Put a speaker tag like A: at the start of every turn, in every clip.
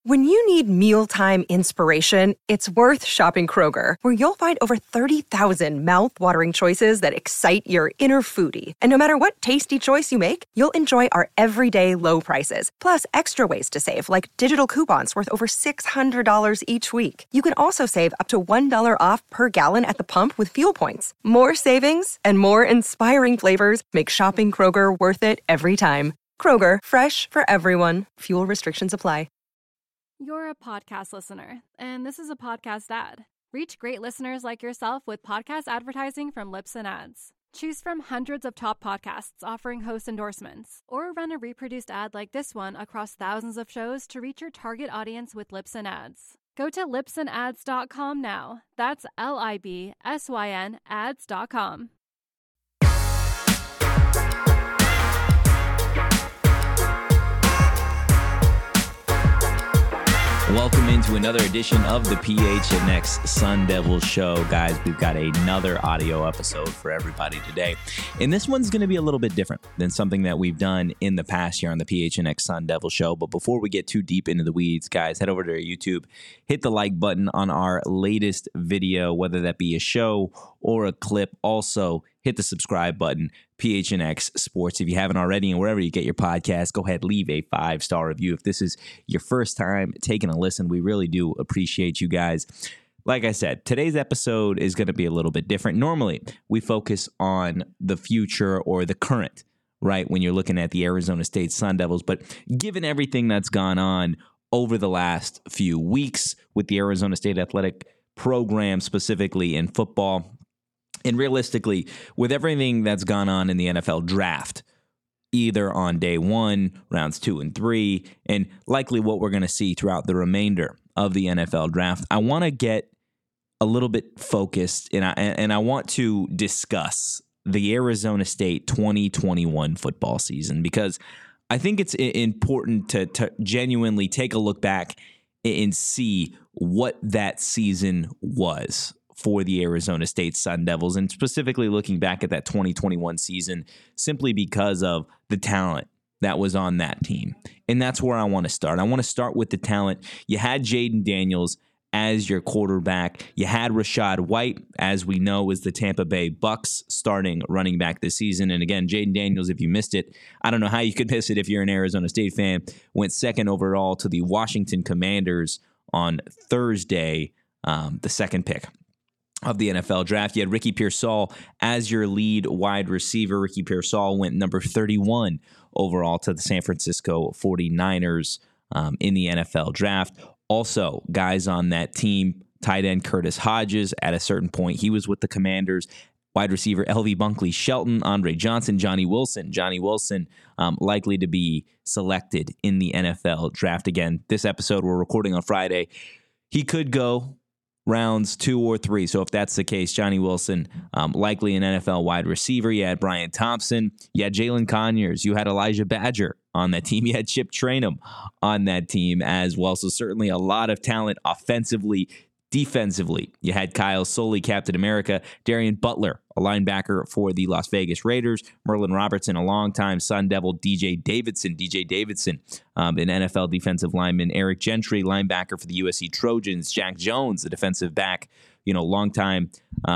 A: When you need mealtime inspiration, it's worth shopping Kroger, where you'll find over 30,000 mouth-watering choices that excite your inner foodie. And no matter what tasty choice you make, you'll enjoy our everyday low prices, plus extra ways to save, like digital coupons worth over $600 each week. You can also save up to $1 off per gallon at the pump with fuel points. More savings and more inspiring flavors make shopping Kroger worth it every time. Kroger, fresh for everyone. Fuel restrictions apply.
B: You're a podcast listener, and this is a podcast ad. Reach great listeners like yourself with podcast advertising from Libsyn Ads. Choose from hundreds of top podcasts offering host endorsements, or run a reproduced ad like this one across thousands of shows to reach your target audience with Libsyn Ads. Go to libsynads.com now. That's LIBSYN ads.com.
C: Welcome into another edition of the PHNX Sun Devils Show. Guys, we've got another audio episode for everybody today. And this one's going to be a little bit different than something that we've done in the past here on the PHNX Sun Devils Show. But before we get too deep into the weeds, guys, head over to our YouTube, hit the like button on our latest video, whether that be a show or a clip. Also, hit the subscribe button, PHNX Sports. If you haven't already, and wherever you get your podcast, go ahead, leave a 5-star review. If this is your first time taking a listen, we really do appreciate you guys. Like I said, today's episode is going to be a little bit different. Normally, we focus on the future or the current, right, when you're looking at the Arizona State Sun Devils. But given everything that's gone on over the last few weeks with the Arizona State Athletic program, specifically in football, and realistically, with everything that's gone on in the NFL draft, either on day one, rounds 2 and 3, and likely what we're going to see throughout the remainder of the NFL draft, I want to get a little bit focused, and I want to discuss the Arizona State 2021 football season, because I think it's important to genuinely take a look back and see what that season was for the Arizona State Sun Devils, and specifically looking back at that 2021 season simply because of the talent that was on that team. And that's where I want to start. I want to start with the talent. You had Jayden Daniels as your quarterback. You had Rachaad White, as we know, is the Tampa Bay Bucks starting running back this season. And again, Jayden Daniels, if you missed it, I don't know how you could miss it if you're an Arizona State fan, went second overall to the Washington Commanders on Thursday, the second pick of the NFL draft. You had Ricky Pearsall as your lead wide receiver. Ricky Pearsall went number 31 overall to the San Francisco 49ers in the NFL draft. Also, guys on that team, tight end Curtis Hodges, at a certain point, he was with the Commanders. Wide receiver L.V. Bunkley Shelton, Andre Johnson, Johnny Wilson. Johnny Wilson likely to be selected in the NFL draft. Again, this episode we're recording on Friday. He could go rounds 2 or 3. So if that's the case, Johnny Wilson, likely an NFL wide receiver. You had Brian Thompson. You had Jalen Conyers. You had Elijah Badger on that team. You had Chip Trainum on that team as well. So certainly a lot of talent offensively. Defensively, you had Kyle Soley, Captain America, Darian Butler, a linebacker for the Las Vegas Raiders, Merlin Robertson, a longtime Sun Devil, DJ Davidson, an NFL defensive lineman, Eric Gentry, linebacker for the USC Trojans, Jack Jones, the defensive back, longtime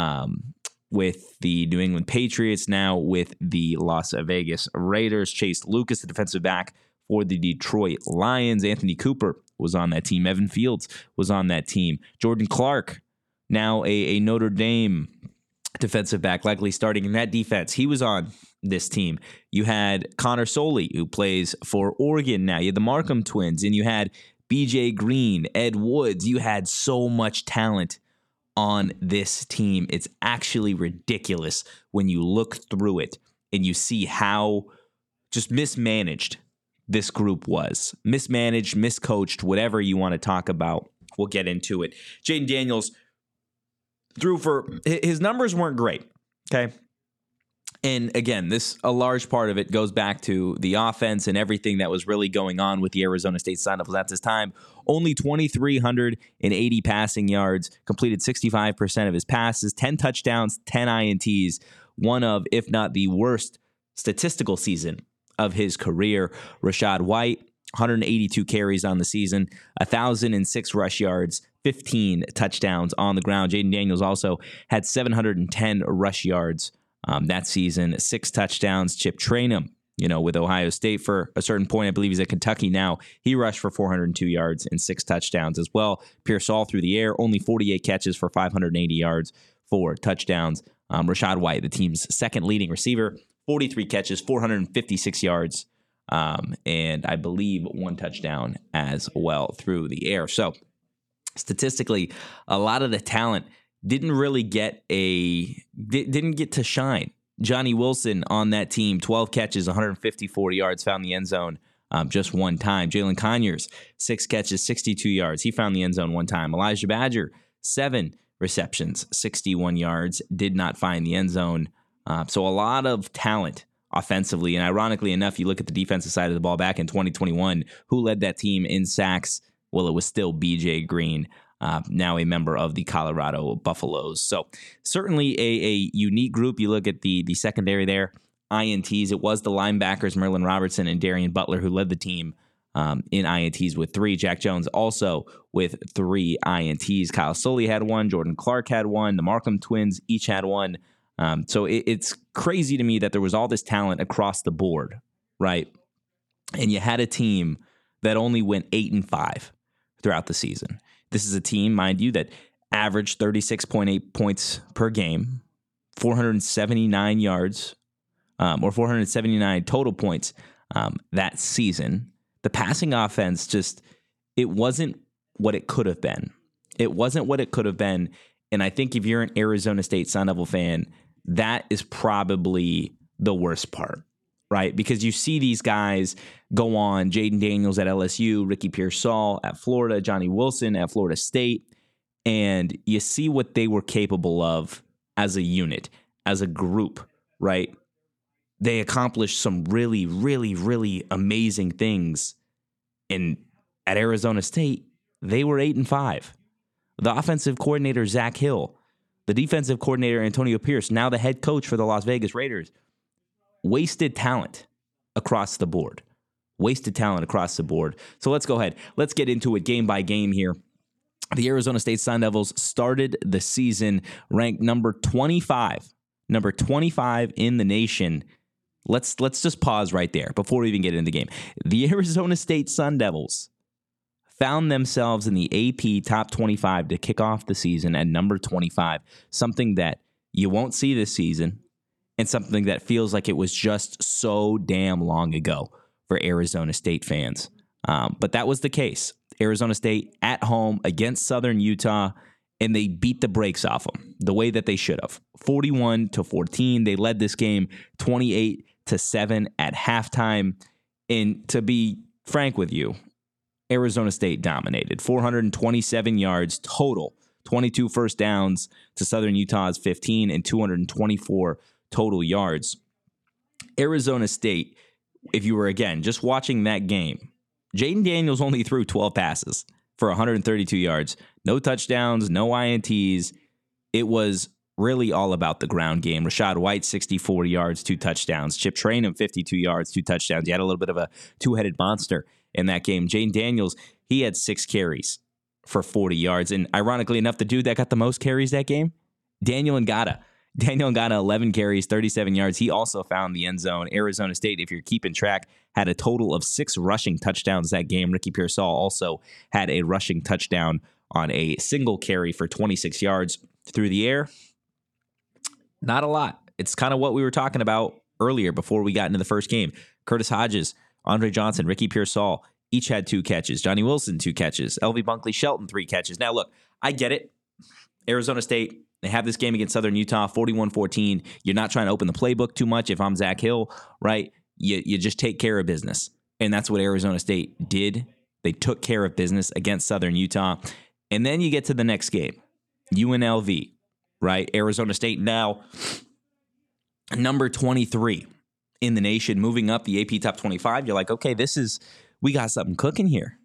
C: with the New England Patriots, now with the Las Vegas Raiders, Chase Lucas, the defensive back for the Detroit Lions, Anthony Cooper was on that team. Evan Fields was on that team. Jordan Clark, now a Notre Dame defensive back, likely starting in that defense. He was on this team. You had Connor Soley, who plays for Oregon now. You had the Markham twins, and you had BJ Green, Ed Woods. You had so much talent on this team. It's actually ridiculous when you look through it and you see how just mismanaged this group was. Mismanaged, miscoached, whatever you want to talk about. We'll get into it. Jayden Daniels threw for, his numbers weren't great, okay? And again, a large part of it goes back to the offense and everything that was really going on with the Arizona State Sun Devils at this time. Only 2,380 passing yards, completed 65% of his passes, 10 touchdowns, 10 INTs, one of, if not the worst statistical season of his career. Rachaad White, 182 carries on the season, 1,006 rush yards, 15 touchdowns on the ground. Jayden Daniels also had 710 rush yards that season, 6 touchdowns. Chip Trayanum, with Ohio State for a certain point, I believe he's at Kentucky now. He rushed for 402 yards and 6 touchdowns as well. Pearsall through the air, only 48 catches for 580 yards, 4 touchdowns. Rachaad White, the team's second leading receiver, 43 catches, 456 yards, and I believe 1 touchdown as well through the air. So statistically, a lot of the talent didn't get to shine. Johnny Wilson on that team, 12 catches, 154 yards, found the end zone just 1 time. Jalen Conyers, 6 catches, 62 yards. He found the end zone 1 time. Elijah Badger, 7 receptions, 61 yards, did not find the end zone. So a lot of talent offensively. And ironically enough, you look at the defensive side of the ball back in 2021, who led that team in sacks? Well, it was still B.J. Green, now a member of the Colorado Buffaloes. So certainly a unique group. You look at the secondary there, INTs. It was the linebackers, Merlin Robertson and Darian Butler, who led the team in INTs with 3. Jack Jones also with 3 INTs. Kyle Sully had 1. Jordan Clark had 1. The Markham twins each had 1. So it's crazy to me that there was all this talent across the board, right? And you had a team that only went 8-5 throughout the season. This is a team, mind you, that averaged 36.8 points per game, 479 yards, or 479 total points that season. The passing offense it wasn't what it could have been. It wasn't what it could have been. And I think if you're an Arizona State Sun Devil fan, that is probably the worst part, right? Because you see these guys go on, Jayden Daniels at LSU, Ricky Pearsall at Florida, Johnny Wilson at Florida State, and you see what they were capable of as a unit, as a group, right? They accomplished some really, really, really amazing things. And at Arizona State, they were 8-5. The offensive coordinator, Zach Hill, the defensive coordinator, Antonio Pierce, now the head coach for the Las Vegas Raiders, wasted talent across the board. So let's go ahead. Let's get into it game by game here. The Arizona State Sun Devils started the season ranked number 25 in the nation. Let's just pause right there before we even get into the game. The Arizona State Sun Devils found themselves in the AP top 25 to kick off the season at number 25, something that you won't see this season and something that feels like it was just so damn long ago for Arizona State fans. But that was the case. Arizona State at home against Southern Utah, and they beat the brakes off them the way that they should have. 41-14. They led this game 28-7 at halftime. And to be frank with you, Arizona State dominated. 427 yards total, 22 first downs to Southern Utah's 15, and 224 total yards. Arizona State, if you were, again, just watching that game, Jayden Daniels only threw 12 passes for 132 yards. No touchdowns, no INTs. It was really all about the ground game. Rachaad White, 64 yards, 2 touchdowns. Chip Trayanum, 52 yards, 2 touchdowns. You had a little bit of a two-headed monster in that game. Jayden Daniels, he had 6 carries for 40 yards. And ironically enough, the dude that got the most carries that game, Daniel Ngata. Daniel Ngata, 11 carries, 37 yards. He also found the end zone. Arizona State, if you're keeping track, had a total of 6 rushing touchdowns that game. Ricky Pearsall also had a rushing touchdown on a single carry for 26 yards through the air. Not a lot. It's kind of what we were talking about earlier before we got into the first game. Curtis Hodges, Andre Johnson, Ricky Pearsall, each had 2 catches. Johnny Wilson, 2 catches. LV Bunkley Shelton, 3 catches. Now, look, I get it. Arizona State, they have this game against Southern Utah, 41-14. You're not trying to open the playbook too much. If I'm Zach Hill, right, you just take care of business. And that's what Arizona State did. They took care of business against Southern Utah. And then you get to the next game, UNLV, right? Arizona State now number 23 in the nation, moving up the AP top 25. You're like, okay, we got something cooking here.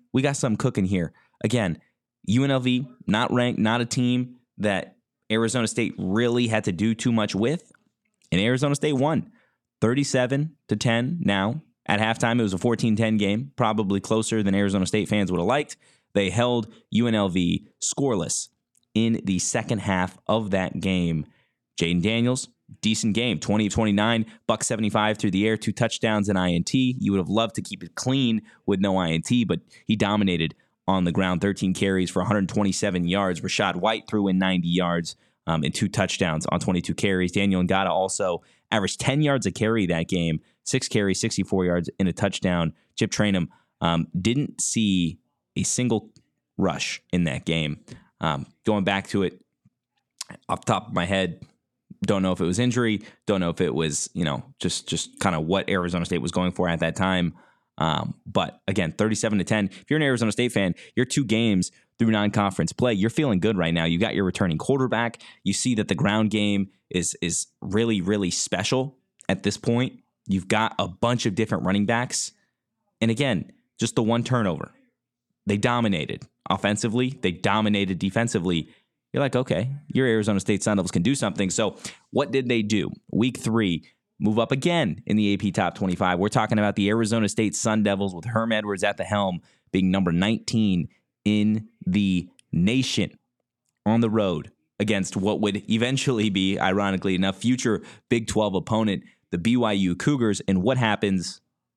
C: Again, UNLV, not ranked, not a team that Arizona State really had to do too much with. And Arizona State won 37-10 now At halftime, it was a 14-10 game, probably closer than Arizona State fans would have liked. They held UNLV scoreless in the second half of that game. Jayden Daniels, decent game, 20 of 29, $175 through the air, 2 touchdowns and INT. You would have loved to keep it clean with no INT, but he dominated on the ground, 13 carries for 127 yards. Rachaad White threw in 90 yards and 2 touchdowns on 22 carries. Daniel Ngata also averaged 10 yards a carry that game, 6 carries, 64 yards, and a touchdown. Chip Trayanum didn't see a single rush in that game. Going back to it, off the top of my head, don't know if it was injury, don't know if it was, just kind of what Arizona State was going for at that time. But again, 37-10. If you're an Arizona State fan, you're 2 games through non-conference play. You're feeling good right now. You got your returning quarterback. You see that the ground game is really, really special at this point. You've got a bunch of different running backs. And again, just the one turnover. They dominated offensively. They dominated defensively. You're like, okay, your Arizona State Sun Devils can do something. So what did they do? Week 3, move up again in the AP Top 25. We're talking about the Arizona State Sun Devils with Herm Edwards at the helm, being number 19 in the nation on the road against what would eventually be, ironically enough, future Big 12 opponent, the BYU Cougars. And what happens?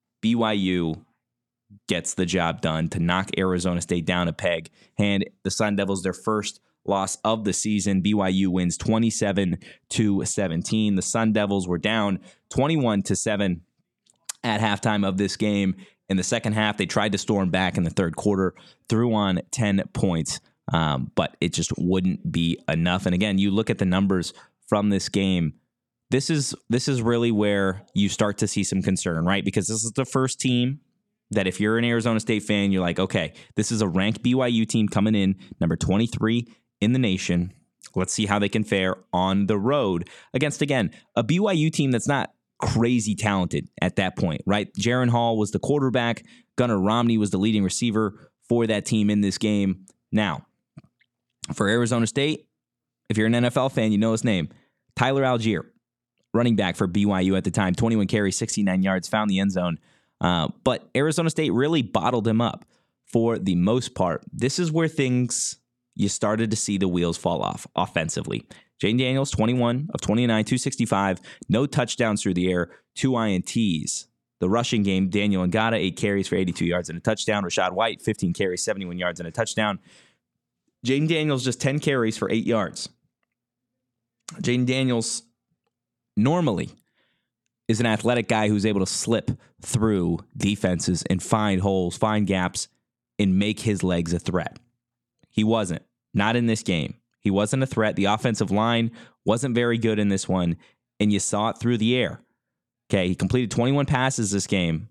C: BYU gets the job done to knock Arizona State down a peg. And the Sun Devils, their first loss of the season. BYU wins 27-17. The Sun Devils were down 21-7 at halftime of this game. In the second half, they tried to storm back in the third quarter, threw on 10 points, but it just wouldn't be enough. And again, you look at the numbers from this game. This is really where you start to see some concern, right? Because this is the first team that if you're an Arizona State fan, you're like, okay, this is a ranked BYU team coming in, number 23 in the nation. Let's see how they can fare on the road against, again, a BYU team that's not crazy talented at that point, right? Jaron Hall was the quarterback. Gunnar Romney was the leading receiver for that team in this game. Now, for Arizona State, if you're an NFL fan, you know his name, Tyler Algier, running back for BYU at the time, 21 carries, 69 yards, found the end zone. But Arizona State really bottled him up for the most part. This is where you started to see the wheels fall off offensively. Jayden Daniels, 21 of 29, 265, no touchdowns through the air, 2 INTs. The rushing game, Daniel Ngata, 8 carries for 82 yards and a touchdown. Rachaad White, 15 carries, 71 yards and a touchdown. Jayden Daniels, just 10 carries for 8 yards. Jayden Daniels normally is an athletic guy who's able to slip through defenses and find holes, find gaps, and make his legs a threat. He wasn't. Not in this game. He wasn't a threat. The offensive line wasn't very good in this one, and you saw it through the air. Okay, he completed 21 passes this game.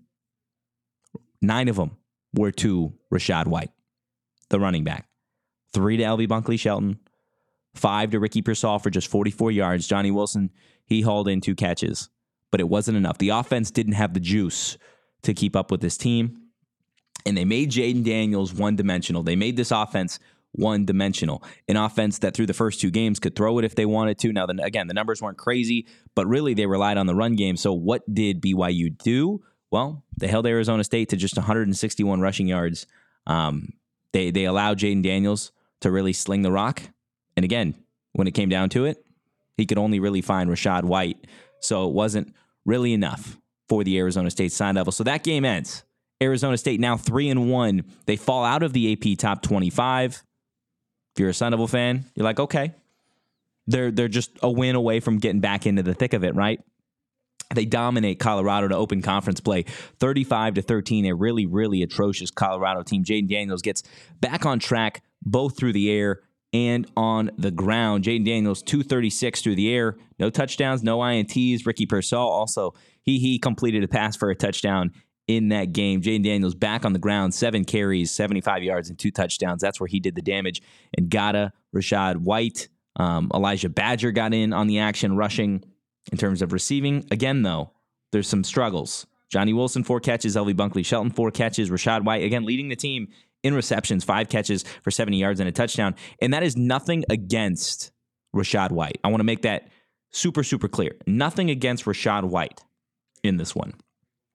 C: 9 of them were to Rachaad White, the running back. 3 to L.V. Bunkley Shelton. 5 to Ricky Pearsall for just 44 yards. Johnny Wilson, he hauled in 2 catches, but it wasn't enough. The offense didn't have the juice to keep up with this team, and they made Jayden Daniels one-dimensional. They made this offense one-dimensional. An offense that through the first 2 games could throw it if they wanted to. Now, again, the numbers weren't crazy, but really they relied on the run game. So what did BYU do? Well, they held Arizona State to just 161 rushing yards. They allowed Jayden Daniels to really sling the rock. And again, when it came down to it, he could only really find Rachaad White. So it wasn't really enough for the Arizona State Sun Devils. So that game ends. Arizona State now 3-1. They fall out of the AP Top 25. If you're a Sun Devil fan, you're like, okay, they're just a win away from getting back into the thick of it, right? They dominate Colorado to open conference play, 35-13. A really, really atrocious Colorado team. Jayden Daniels gets back on track, both through the air and on the ground. Jayden Daniels, 236 through the air, no touchdowns, no INTs. Ricky Pearsall also, he completed a pass for a touchdown in that game. Jayden Daniels back on the ground, 7 carries, 75 yards, and 2 touchdowns. That's where he did the damage. And Ngata, Rachaad White, Elijah Badger got in on the action, rushing. In terms of receiving, again, though, there's some struggles. Johnny Wilson, 4 catches. L.V. Bunkley Shelton, 4 catches. Rachaad White, again, leading the team in receptions, 5 catches for 70 yards and a touchdown. And that is nothing against Rachaad White. I want to make that super, super clear. Nothing against Rachaad White in this one.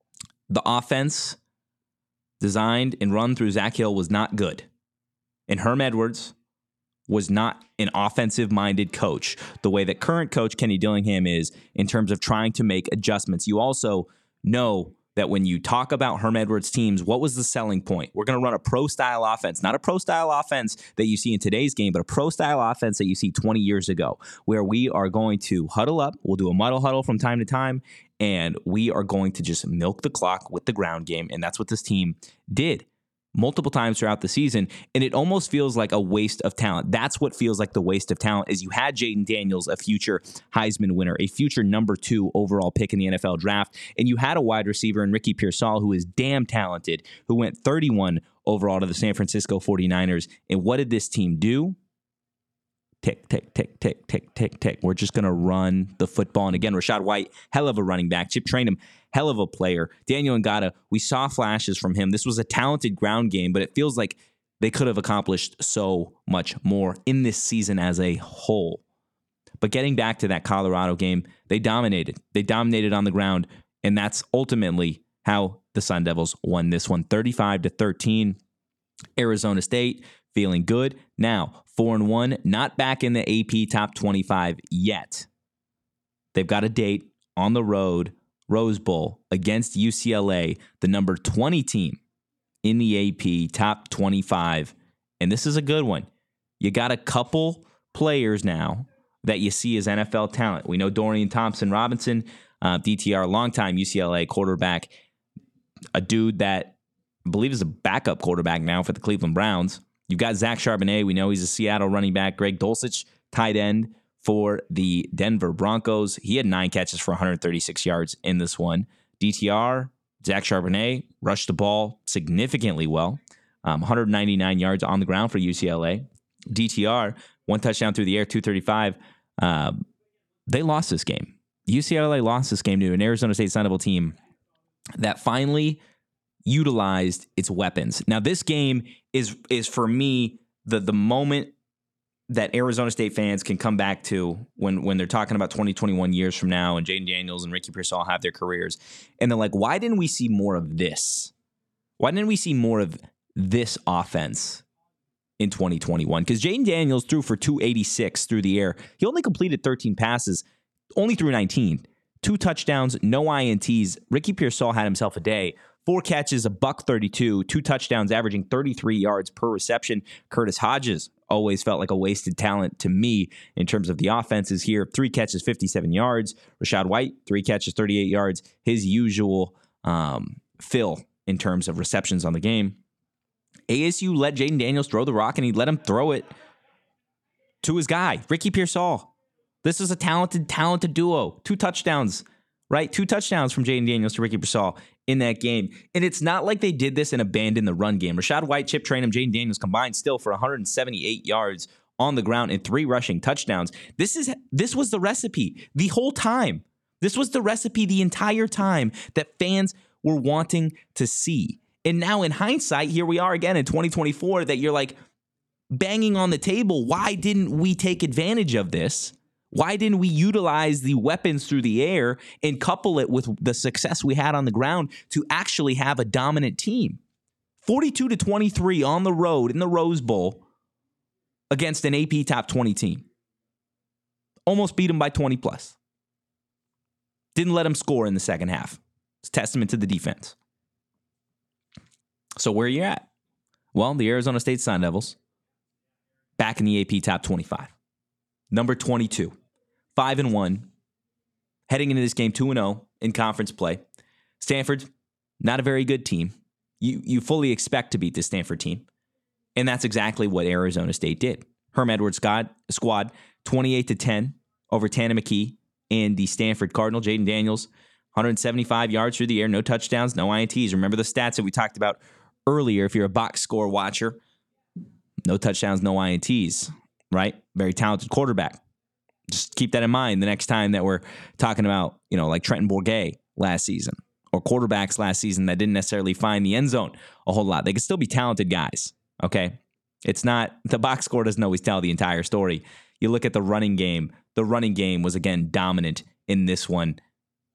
C: The offense designed and run through Zach Hill was not good. And Herm Edwards was not an offensive-minded coach the way that current coach Kenny Dillingham is in terms of trying to make adjustments. You also know that when you talk about Herm Edwards teams, what was the selling point? We're going to run a pro-style offense, not a pro-style offense that you see in today's game, but a pro-style offense that you see 20 years ago, where we are going to huddle up. We'll do a muddle huddle from time to time, and we are going to just milk the clock with the ground game, and that's what this team did multiple times throughout the season, and it almost feels like a waste of talent. That's what feels like the waste of talent, is you had Jayden Daniels, a future Heisman winner, a future number 2 overall pick in the NFL draft, and you had a wide receiver in Ricky Pearsall who is damn talented, who went 31 overall to the San Francisco 49ers. And what did this team do? Tick, tick, tick, tick, tick, tick, tick. We're just going to run the football. And again, Rachaad White, hell of a running back. Chip Trayanum, hell of a player. Daniel Ngata, we saw flashes from him. This was a talented ground game, but it feels like they could have accomplished so much more in this season as a whole. But getting back to that Colorado game, they dominated. They dominated on the ground, and that's ultimately how the Sun Devils won this one, 35-13. Arizona State feeling good. Now, 4-1, not back in the AP top 25 yet. They've got a date on the road, Rose Bowl, against UCLA, the number 20 team in the AP top 25. And this is a good one. You got a couple players now that you see as NFL talent. We know Dorian Thompson-Robinson, DTR, longtime UCLA quarterback, a dude that I believe is a backup quarterback now for the Cleveland Browns. You've got Zach Charbonnet. We know he's a Seattle running back. Greg Dulcich, tight end for the Denver Broncos. He had 9 catches for 136 yards in this one. DTR, Zach Charbonnet, rushed the ball significantly well. 199 yards on the ground for UCLA. DTR, 1 touchdown through the air, 235. They lost this game. UCLA lost this game to an Arizona State Sun Devil team that finally utilized its weapons. Now, this game is for me the moment that Arizona State fans can come back to when they're talking about 2021 years from now and Jayden Daniels and Ricky Pearsall have their careers. And they're like, why didn't we see more of this? Why didn't we see more of this offense in 2021? Because Jayden Daniels threw for 286 through the air. He only completed 13 passes, only threw 19. 2 touchdowns, no INTs. Ricky Pearsall had himself a day. 4 catches, $132, 2 touchdowns, averaging 33 yards per reception. Curtis Hodges always felt like a wasted talent to me in terms of the offenses here. 3 catches, 57 yards. Rachaad White, 3 catches, 38 yards. His usual fill in terms of receptions on the game. ASU let Jayden Daniels throw the rock, and he let him throw it to his guy, Ricky Pearsall. This is a talented duo. 2 touchdowns, right? 2 touchdowns from Jayden Daniels to Ricky Pearsall in that game. And it's not like they did this and abandoned the run game. Rachaad White, Chip Trayanum, Jayden Daniels combined still for 178 yards on the ground and 3 rushing touchdowns. This was the recipe the whole time. This was the recipe the entire time that fans were wanting to see. And now in hindsight, here we are again in 2024 that you're like banging on the table. Why didn't we take advantage of this? Why didn't we utilize the weapons through the air and couple it with the success we had on the ground to actually have a dominant team? 42-23 on the road in the Rose Bowl against an AP top 20 team. Almost beat them by 20 plus. Didn't let them score in the second half. It's a testament to the defense. So where are you at? Well, the Arizona State Sun Devils back in the AP top 25. Number 22. 5-1, heading into this game 2-0 in conference play. Stanford, not a very good team. You fully expect to beat this Stanford team, and that's exactly what Arizona State did. Herm Edwards' squad, 28-10 over Tanner McKee and the Stanford Cardinal. Jayden Daniels, 175 yards through the air, no touchdowns, no INTs. Remember the stats that we talked about earlier if you're a box score watcher. No touchdowns, no INTs, right? Very talented quarterback. Just keep that in mind the next time that we're talking about, like Trenton Bourguet last season or quarterbacks last season that didn't necessarily find the end zone a whole lot. They could still be talented guys, okay? It's not, the box score doesn't always tell the entire story. You look at the running game. The running game was, again, dominant in this one.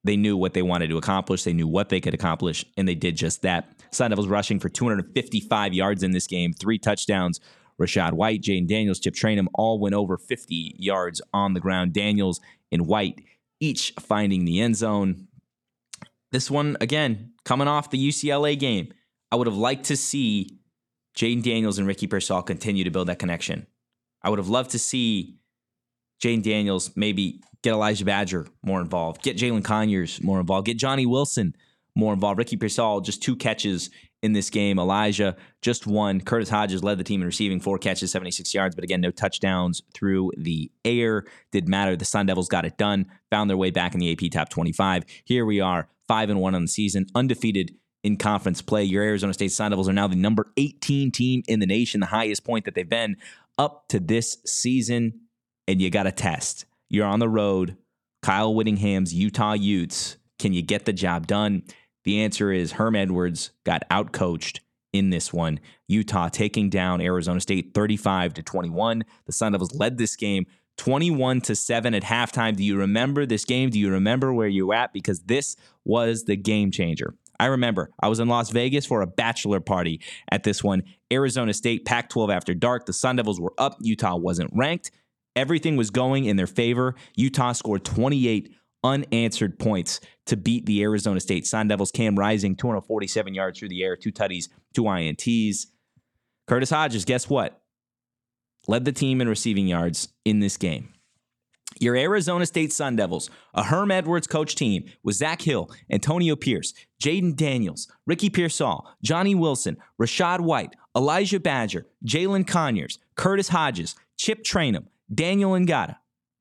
C: They knew what they wanted to accomplish. They knew what they could accomplish, and they did just that. Sun Devils rushing for 255 yards in this game, 3 touchdowns. Rachaad White, Jayden Daniels, Chip Trayanum all went over 50 yards on the ground. Daniels and White each finding the end zone. This one, again, coming off the UCLA game, I would have liked to see Jayden Daniels and Ricky Pearsall continue to build that connection. I would have loved to see Jayden Daniels maybe get Elijah Badger more involved, get Jalen Conyers more involved, get Johnny Wilson more involved. Ricky Pearsall, just 2 catches in this game. Elijah, just 1. Curtis Hodges led the team in receiving, 4 catches, 76 yards, but again, no touchdowns through the air. Didn't matter. The Sun Devils got it done, found their way back in the AP Top 25. Here we are, 5-1 on the season, undefeated in conference play. Your Arizona State Sun Devils are now the number 18 team in the nation, the highest point that they've been up to this season, and you got a test. You're on the road. Kyle Whittingham's Utah Utes. Can you get the job done? The answer is Herm Edwards got outcoached in this one. Utah taking down Arizona State 35-21. The Sun Devils led this game 21-7 at halftime. Do you remember this game? Do you remember where you were at? Because this was the game changer. I remember I was in Las Vegas for a bachelor party at this one. Arizona State, Pac-12 after dark. The Sun Devils were up. Utah wasn't ranked. Everything was going in their favor. Utah scored 28 unanswered points to beat the Arizona State Sun Devils. Cam Rising, 247 yards through the air, 2 tutties, 2 INTs. Curtis Hodges, guess what? Led the team in receiving yards in this game. Your Arizona State Sun Devils, a Herm Edwards coach team with Zach Hill, Antonio Pierce, Jayden Daniels, Ricky Pearsall, Johnny Wilson, Rachaad White, Elijah Badger, Jalen Conyers, Curtis Hodges, Chip Trayanum, Daniel Ngata.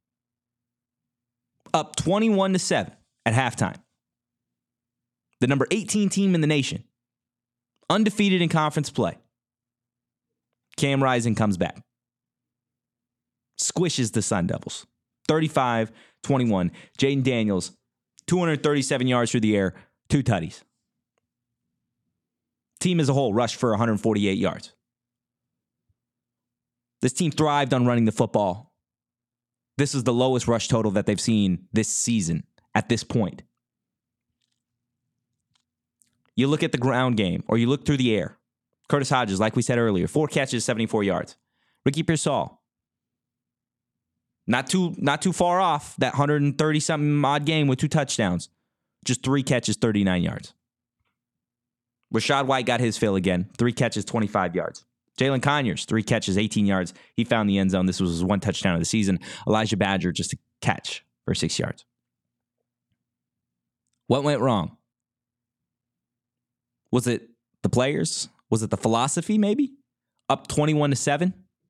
C: Up 21-7 at halftime. The number 18 team in the nation. Undefeated in conference play. Cam Rising comes back. Squishes the Sun Devils. 35-21. Jayden Daniels, 237 yards through the air, 2 tutties. Team as a whole rushed for 148 yards. This team thrived on running the football. This is the lowest rush total that they've seen this season at this point. You look at the ground game, or you look through the air. Curtis Hodges, like we said earlier, 4 catches, 74 yards. Ricky Pearsall, not too far off that 130-something odd game with 2 touchdowns. Just 3 catches, 39 yards. Rachaad White got his fill again. 3 catches, 25 yards. Jalen Conyers, 3 catches, 18 yards. He found the end zone. This was his 1 touchdown of the season. Elijah Badger, just a catch for 6 yards. What went wrong? Was it the players? Was it the philosophy, maybe? Up 21-7?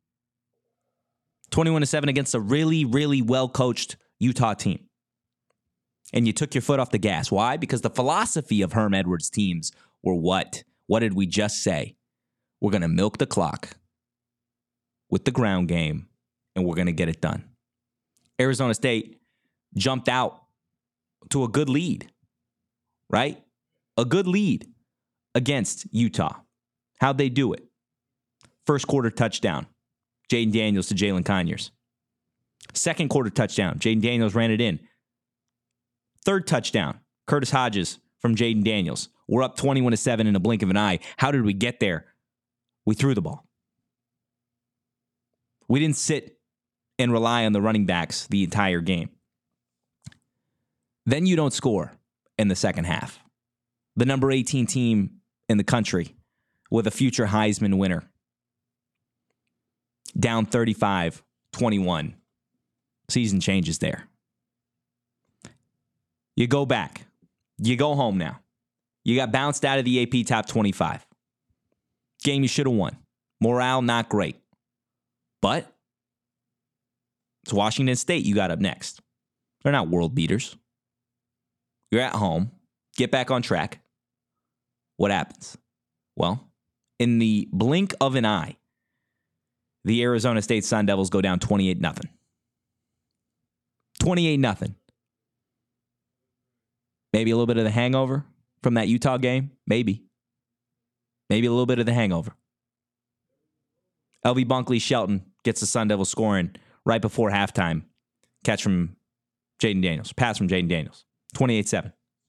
C: 21-7 against a really, really well-coached Utah team. And you took your foot off the gas. Why? Because the philosophy of Herm Edwards' teams were what? What did we just say? We're going to milk the clock with the ground game, and we're going to get it done. Arizona State jumped out to a good lead, right? A good lead against Utah. How'd they do it? First quarter touchdown, Jayden Daniels to Jalen Conyers. Second quarter touchdown, Jayden Daniels ran it in. Third touchdown, Curtis Hodges from Jayden Daniels. We're up 21-7 in a blink of an eye. How did we get there? We threw the ball. We didn't sit and rely on the running backs the entire game. Then you don't score in the second half. The number 18 team in the country with a future Heisman winner. Down 35-21. Season changes there. You go back. You go home now. You got bounced out of the AP Top 25. Game you should have won. Morale not great. But it's Washington State you got up next. They're not world beaters. You're at home. Get back on track. What happens? Well, in the blink of an eye, the Arizona State Sun Devils go down 28-0. 28-0. Maybe a little bit of the hangover from that Utah game. Maybe a little bit of the hangover. LV Bunkley Shelton gets the Sun Devils scoring right before halftime. Catch from Jayden Daniels. Pass from Jayden Daniels. 28-7.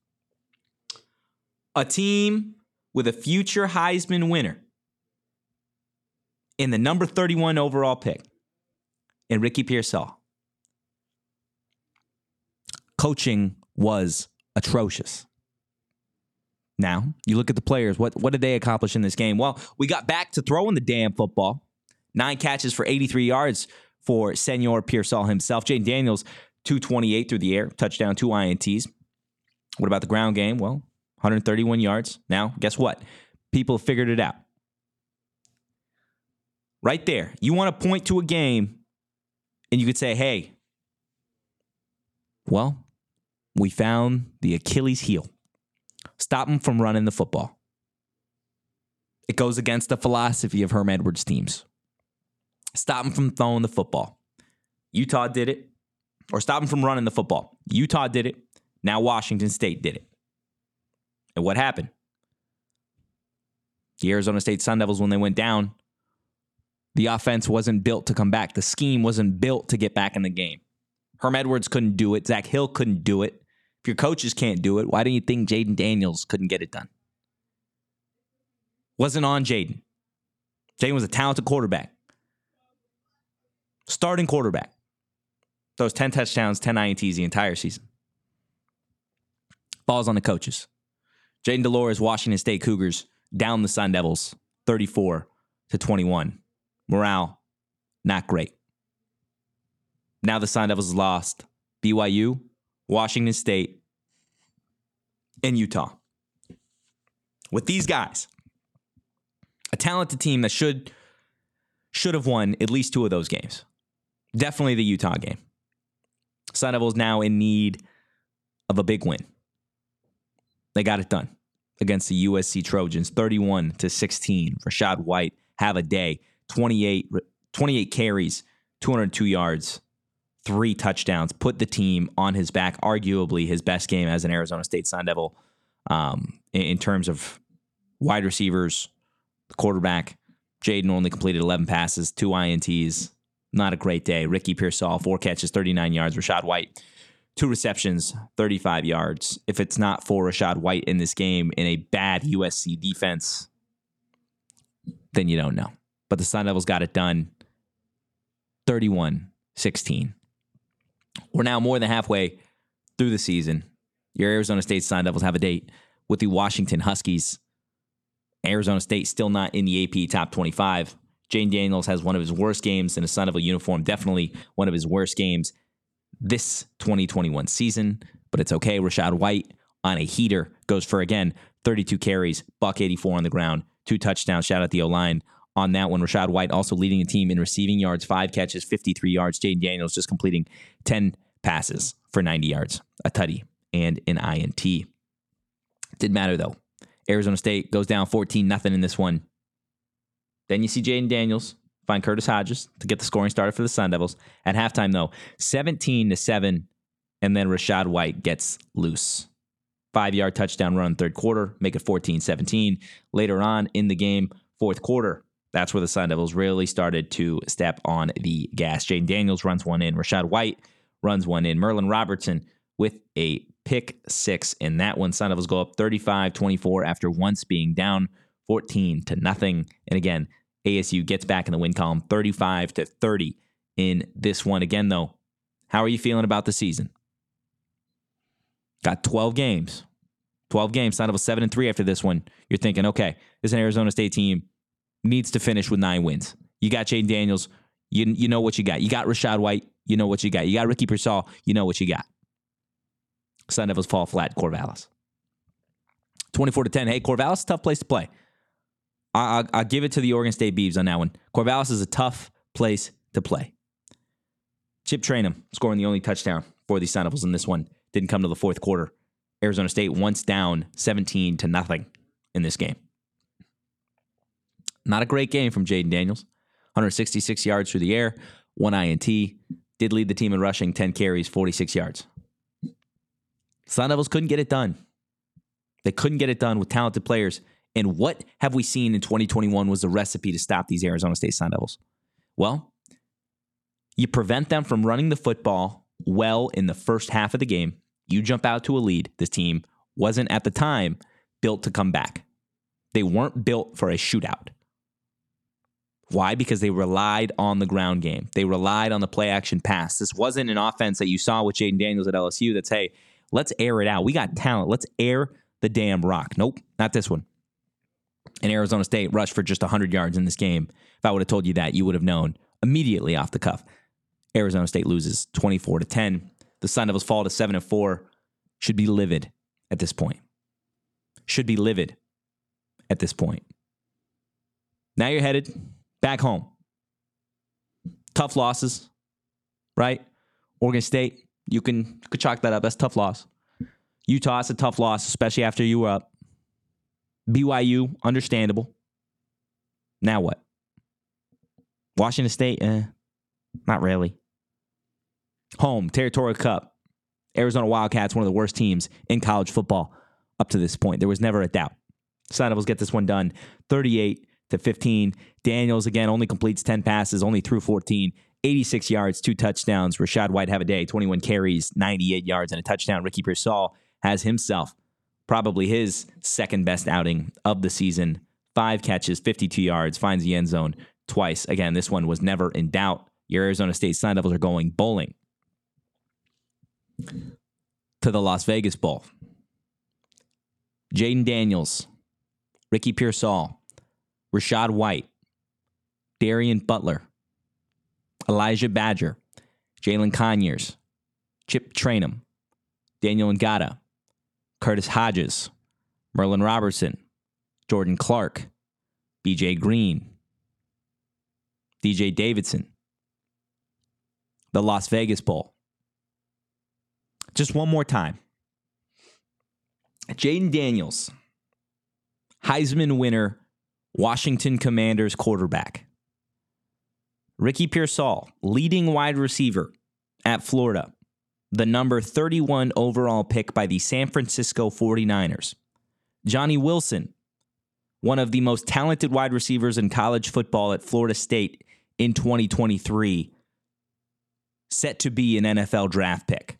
C: A team with a future Heisman winner in the number 31 overall pick in Ricky Pearsall. Coaching was atrocious. Now, you look at the players. What did they accomplish in this game? Well, we got back to throwing the damn football. 9 catches for 83 yards for Senor Pearsall himself. Jayden Daniels, 228 through the air. Touchdown, 2 INTs. What about the ground game? Well, 131 yards. Now, guess what? People figured it out. Right there. You want to point to a game, and you could say, hey, well, we found the Achilles heel. Stop them from running the football. It goes against the philosophy of Herm Edwards teams. Stop them from throwing the football. Utah did it. Or stop them from running the football. Utah did it. Now Washington State did it. And what happened? The Arizona State Sun Devils, when they went down, the offense wasn't built to come back. The scheme wasn't built to get back in the game. Herm Edwards couldn't do it. Zach Hill couldn't do it. If your coaches can't do it, why do you think Jayden Daniels couldn't get it done? Wasn't on Jayden. Jayden was a talented quarterback. Starting quarterback. Those 10 touchdowns, 10 INTs the entire season. Falls on the coaches. Jayden Delores, Washington State Cougars, down the Sun Devils, 34-21. Morale, not great. Now the Sun Devils lost BYU, Washington State, and Utah. With these guys, a talented team that should have won at least 2 of those games. Definitely the Utah game. Sun Devils now in need of a big win. They got it done against the USC Trojans, 31-16. Rachaad White, have a day. 28 carries, 202 yards, 3 touchdowns. Put the team on his back. Arguably his best game as an Arizona State Sun Devil in terms of wide receivers, the quarterback. Jayden only completed 11 passes, 2 INTs. Not a great day. Ricky Pearsall, 4 catches, 39 yards. Rachaad White, 2 receptions, 35 yards. If it's not for Rachaad White in this game in a bad USC defense, then you don't know. But the Sun Devils got it done, 31-16. We're now more than halfway through the season. Your Arizona State Sun Devils have a date with the Washington Huskies. Arizona State still not in the AP top 25. Jayden Daniels has one of his worst games in a Sun Devil uniform. Definitely one of his worst games this 2021 season, but it's okay. Rachaad White on a heater goes for, again, 32 carries, $184 on the ground, 2 touchdowns. Shout out the O-line on that one. Rachaad White also leading the team in receiving yards, 5 catches, 53 yards. Jayden Daniels just completing 10 passes for 90 yards, a tutty, and an INT. Didn't matter, though. Arizona State goes down 14-0 in this one. Then you see Jayden Daniels find Curtis Hodges to get the scoring started for the Sun Devils. At halftime, though, 17-7, and then Rachaad White gets loose. 5-yard touchdown run third quarter, make it 14-17. Later on in the game, fourth quarter, that's where the Sun Devils really started to step on the gas. Jayden Daniels runs one in. Rachaad White runs one in. Merlin Robertson with a pick 6 in that one. Sun Devils go up 35-24 after once being down 14-0. And again, ASU gets back in the win column 35-30 in this one. Again, though, how are you feeling about the season? Got 12 games. 12 games. Sun Devils 7-3 after this one. You're thinking, okay, this is an Arizona State team. Needs to finish with 9 wins. You got Jayden Daniels. You know what you got. You got Rachaad White. You know what you got. You got Ricky Pearsall. You know what you got. Sun Devils fall flat. Corvallis. 24-10. Hey, Corvallis, tough place to play. I'll give it to the Oregon State Beavs on that one. Corvallis is a tough place to play. Chip Trayanum scoring the only touchdown for the Sun Devils in this one. Didn't come to the fourth quarter. Arizona State once down 17-0 in this game. Not a great game from Jayden Daniels. 166 yards through the air, 1 INT. Did lead the team in rushing, 10 carries, 46 yards. Sun Devils couldn't get it done. They couldn't get it done with talented players. And what have we seen in 2021 was the recipe to stop these Arizona State Sun Devils? Well, you prevent them from running the football well in the first half of the game. You jump out to a lead. This team wasn't at the time built to come back. They weren't built for a shootout. Why? Because they relied on the ground game. They relied on the play action pass. This wasn't an offense that you saw with Jaden Daniels at LSU that's, hey, let's air it out. We got talent. Let's air the damn rock. Nope, not this one. And Arizona State rushed for just 100 yards in this game. If I would have told you that, you would have known immediately off the cuff. Arizona State loses 24-10. The Sun Devils fall to 7-4. Should be livid at this point. Should be livid at this point. Now you're headed back home. Tough losses, right? Oregon State, you could chalk that up. That's a tough loss. Utah, it's a tough loss, especially after you were up. BYU, understandable. Now what? Washington State, not really. Home, Territorial Cup. Arizona Wildcats, one of the worst teams in college football up to this point. There was never a doubt. Sun Devils get this one done 38-15. Daniels, again, only completes 10 passes, only threw 14, 86 yards, 2 touchdowns. Rashad White have a day, 21 carries, 98 yards, and a touchdown. Ricky Pearsall has himself probably his second best outing of the season. 5 catches, 52 yards, finds the end zone twice. Again, this one was never in doubt. Your Arizona State Sun Devils are going bowling to the Las Vegas Bowl. Jaden Daniels, Ricky Pearsall, Rashad White, Darian Butler, Elijah Badger, Jalen Conyers, Chip Trainum, Daniel Ngata, Curtis Hodges, Merlin Robertson, Jordan Clark, BJ Green, DJ Davidson. The Las Vegas Bowl. Just one more time. Jaden Daniels, Heisman winner, Washington Commanders quarterback. Ricky Pearsall, leading wide receiver at Florida, the number 31 overall pick by the San Francisco 49ers. Johnny Wilson, one of the most talented wide receivers in college football at Florida State in 2023, set to be an NFL draft pick.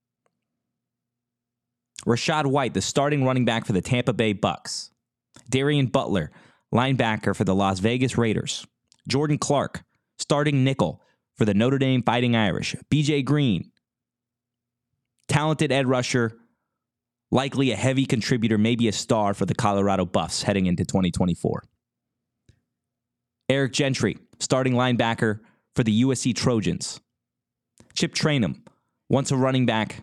C: Rashad White, the starting running back for the Tampa Bay Bucks. Darian Butler, linebacker for the Las Vegas Raiders. Jordan Clark, starting nickel for the Notre Dame Fighting Irish. BJ Green, talented edge rusher, likely a heavy contributor, maybe a star for the Colorado Buffs heading into 2024. Eric Gentry, starting linebacker for the USC Trojans. Chip Trainum, once a running back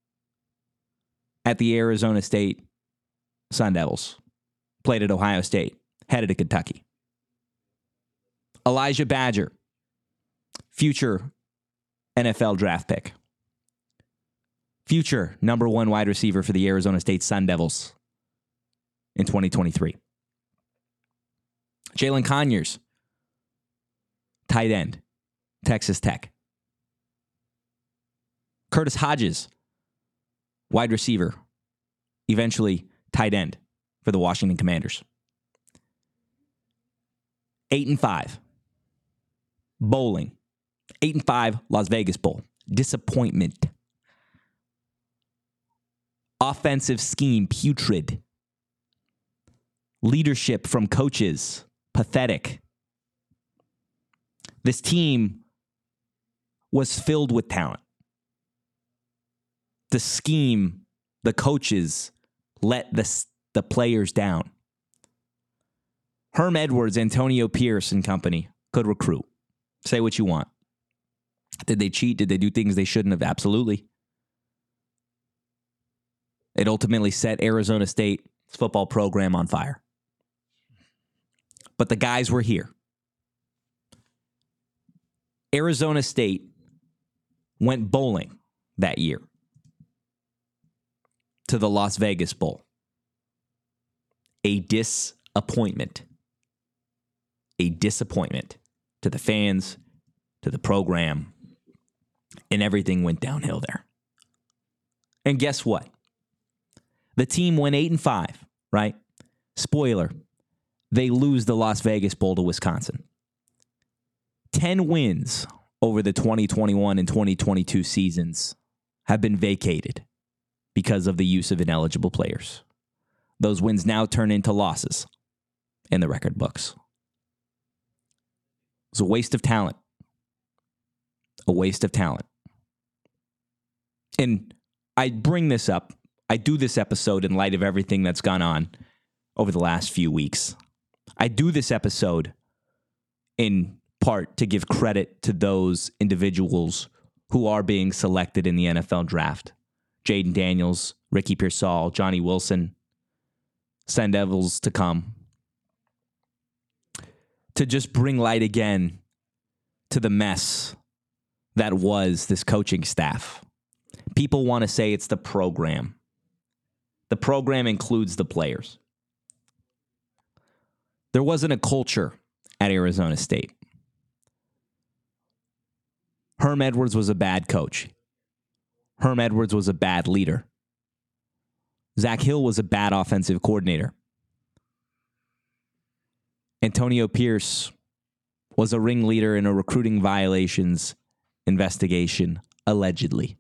C: at the Arizona State Sun Devils. Played at Ohio State, headed to Kentucky. Elijah Badger, future NFL draft pick. Future number 1 wide receiver for the Arizona State Sun Devils in 2023. Jalen Conyers, tight end, Texas Tech. Curtis Hodges, wide receiver, eventually tight end for the Washington Commanders. 8-5. Bowling. 8-5 Las Vegas Bowl. Disappointment. Offensive scheme, putrid. Leadership from coaches, pathetic. This team was filled with talent. The scheme, the coaches let the players down. Herm Edwards, Antonio Pierce and company could recruit. Say what you want. Did they cheat? Did they do things they shouldn't have? Absolutely. It ultimately set Arizona State's football program on fire. But the guys were here. Arizona State went bowling that year to the Las Vegas Bowl. A disappointment. A disappointment to the fans, to the program, and everything went downhill there. And guess what? The team went 8-5, right? Spoiler, they lose the Las Vegas Bowl to Wisconsin. 10 wins over the 2021 and 2022 seasons have been vacated because of the use of ineligible players. Those wins now turn into losses in the record books. It's a waste of talent. A waste of talent. And I bring this up. I do this episode in light of everything that's gone on over the last few weeks. I do this episode in part to give credit to those individuals who are being selected in the NFL draft. Jaden Daniels, Ricky Pearsall, Johnny Wilson, Sun Devils to come. To just bring light again to the mess that was this coaching staff. People want to say it's the program. The program includes the players. There wasn't a culture at Arizona State. Herm Edwards was a bad coach. Herm Edwards was a bad leader. Zach Hill was a bad offensive coordinator. Antonio Pierce was a ringleader in a recruiting violations investigation, allegedly.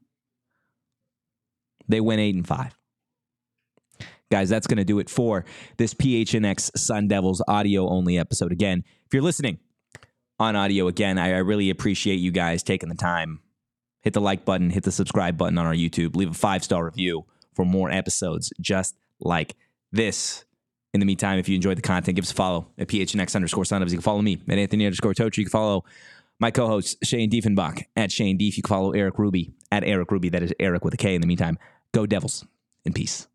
C: They went 8-5. Guys, that's going to do it for this PHNX Sun Devils audio-only episode. Again, if you're listening on audio, again, I really appreciate you guys taking the time. Hit the like button, hit the subscribe button on our YouTube. Leave a 5-star review for more episodes just like this. In the meantime, if you enjoyed the content, give us a follow at PHNX_Sun Devils. You can follow me at Anthony_Tochi. You can follow my co-host, Shane Diefenbach, at Shane Dief. You can follow Eric Ruby at Eric Ruby. That is Eric with a K. In the meantime, go Devils in peace.